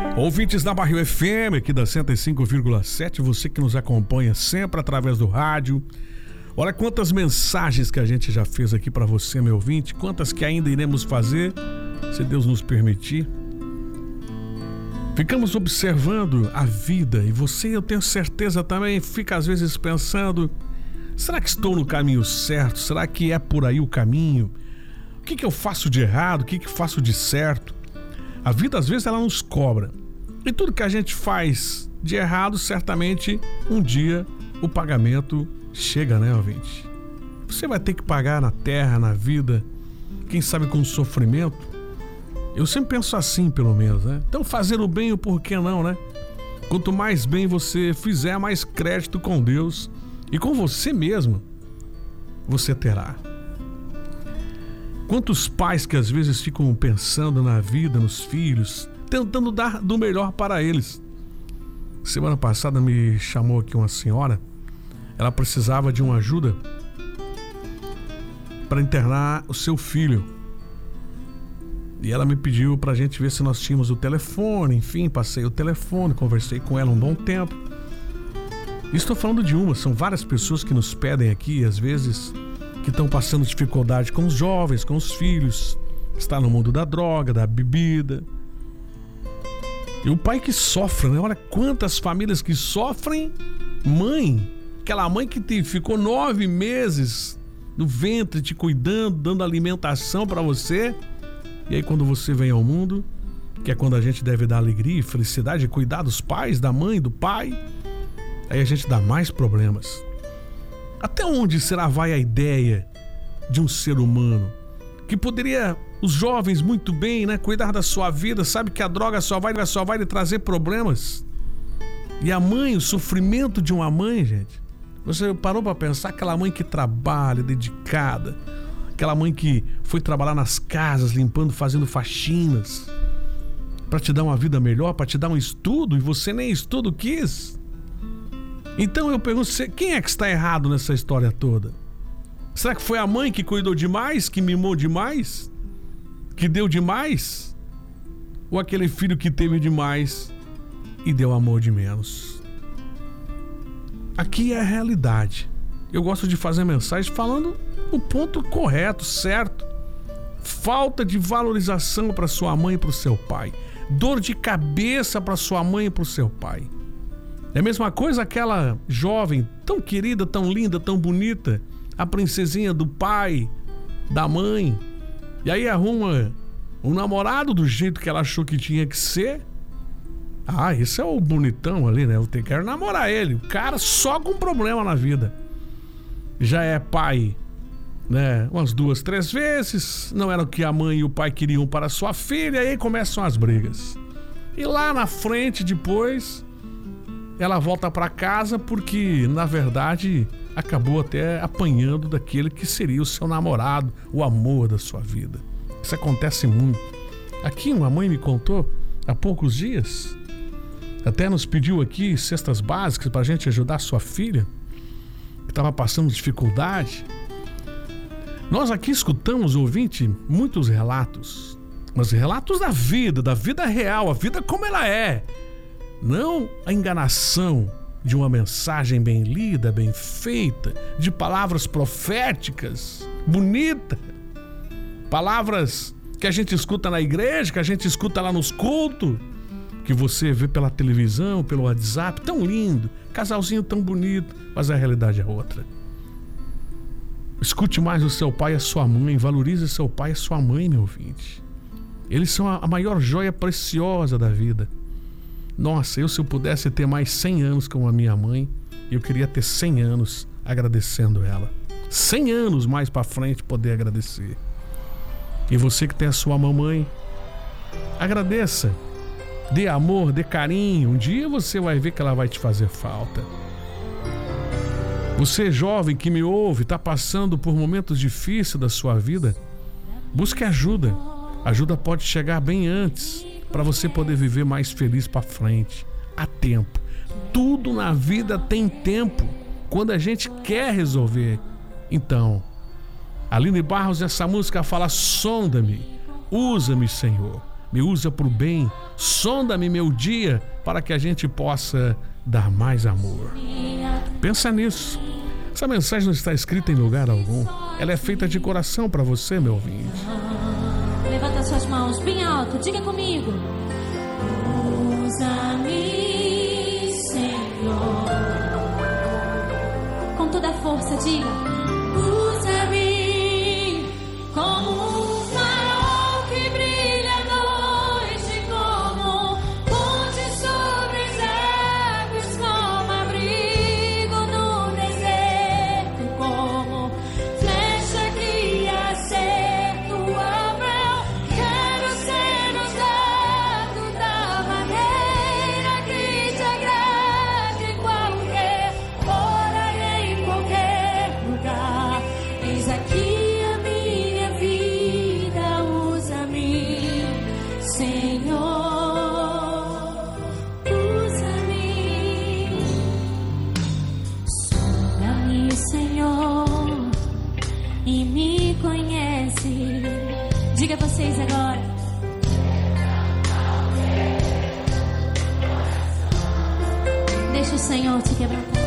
Ouvintes da Barril FM, aqui da 105,7, você que nos acompanha sempre através do rádio. Olha quantas mensagens que a gente já fez aqui para você, meu ouvinte, quantas que ainda iremos fazer, se Deus nos permitir. Ficamos observando a vida e você, eu tenho certeza também, fica às vezes pensando: será que estou no caminho certo? Será que é por aí o caminho? O que eu faço de errado? O que faço de certo? A vida às vezes ela nos cobra. E tudo que a gente faz de errado, certamente um dia o pagamento chega, né, ouvinte? Você vai ter que pagar na terra, na vida, quem sabe com sofrimento. Eu sempre penso assim, pelo menos, né? Então fazer o bem, o porquê não, né? Quanto mais bem você fizer, mais crédito com Deus e com você mesmo você terá. Quantos pais que às vezes ficam pensando na vida, nos filhos, tentando dar do melhor para eles. Semana passada me chamou aqui uma senhora, ela precisava de uma ajuda para internar o seu filho. E ela me pediu para a gente ver se nós tínhamos o telefone, enfim, passei o telefone, conversei com ela um bom tempo. E estou falando de uma, são várias pessoas que nos pedem aqui, às vezes, que estão passando dificuldade com os jovens, com os filhos, está no mundo da droga, da bebida. E o pai que sofre, né? Olha quantas famílias que sofrem. Mãe, aquela mãe que ficou 9 meses no ventre te cuidando, dando alimentação para você. E aí quando você vem ao mundo, que é quando a gente deve dar alegria e felicidade, cuidar dos pais, da mãe, do pai, aí a gente dá mais problemas. Até onde será vai a ideia de um ser humano que poderia, os jovens muito bem, né, cuidar da sua vida, sabe que a droga só vai lhe trazer problemas? E a mãe, o sofrimento de uma mãe, gente, você parou para pensar, aquela mãe que trabalha, dedicada, aquela mãe que foi trabalhar nas casas, limpando, fazendo faxinas, para te dar uma vida melhor, para te dar um estudo, e você nem estudo quis. Então eu pergunto, quem é que está errado nessa história toda? Será que foi a mãe que cuidou demais, que mimou demais, que deu demais? Ou aquele filho que teve demais e deu amor de menos? Aqui é a realidade. Eu gosto de fazer mensagem falando o ponto correto, certo. Falta de valorização para sua mãe e para o seu pai. Dor de cabeça para sua mãe e para o seu pai. É a mesma coisa aquela jovem tão querida, tão linda, tão bonita, a princesinha do pai, da mãe, e aí arruma um namorado do jeito que ela achou que tinha que ser. Ah, esse é o bonitão ali, né? Eu quero namorar ele. O cara só com problema na vida. Já é pai, né? Umas 2, 3 vezes. Não era o que a mãe e o pai queriam para sua filha. E aí começam as brigas. E lá na frente, depois, ela volta para casa porque, na verdade, acabou até apanhando daquele que seria o seu namorado, o amor da sua vida. Isso acontece muito. Aqui uma mãe me contou há poucos dias, até nos pediu aqui cestas básicas para a gente ajudar a sua filha, que estava passando dificuldade. Nós aqui escutamos, ouvinte, muitos relatos, mas relatos da vida real, a vida como ela é. Não a enganação de uma mensagem bem lida, bem feita, de palavras proféticas, bonita, palavras que a gente escuta na igreja, que a gente escuta lá nos cultos, que você vê pela televisão, pelo WhatsApp, tão lindo, casalzinho tão bonito, mas a realidade é outra. Escute mais o seu pai e a sua mãe, valorize seu pai e a sua mãe, meu ouvinte. Eles são a maior joia preciosa da vida. Nossa, se eu pudesse ter mais 100 anos com a minha mãe, eu queria ter 100 anos agradecendo ela. 100 anos mais pra frente poder agradecer. E você que tem a sua mamãe, agradeça. Dê amor, dê carinho. Um dia você vai ver que ela vai te fazer falta. Você jovem que me ouve, está passando por momentos difíceis da sua vida, busque ajuda. Ajuda pode chegar bem antes, para você poder viver mais feliz para frente. Há tempo. Tudo na vida tem tempo, quando a gente quer resolver. Então, Aline Barros, essa música fala: sonda-me, usa-me, Senhor. me usa para o bem, sonda-me meu dia para que a gente possa dar mais amor. Pensa nisso. Essa mensagem não está escrita em lugar algum. Ela é feita de coração para você, meu ouvinte. Levanta suas mãos bem alto, diga comigo. Usa-me, Senhor. Com toda a força, diga. Usa-me como um farol que brilha à noite, como ponte sobre os águas, como abrigo no deserto, como flecha que acerta o alvo. Quero ser usado da maneira que te agrade, em qualquer hora e em qualquer lugar. Eis aqui a minha vida, usa-me, Senhor, usa-me. Sonda-me, Senhor, e me conhece. Diga vocês agora. Deixa o Senhor te quebrantar.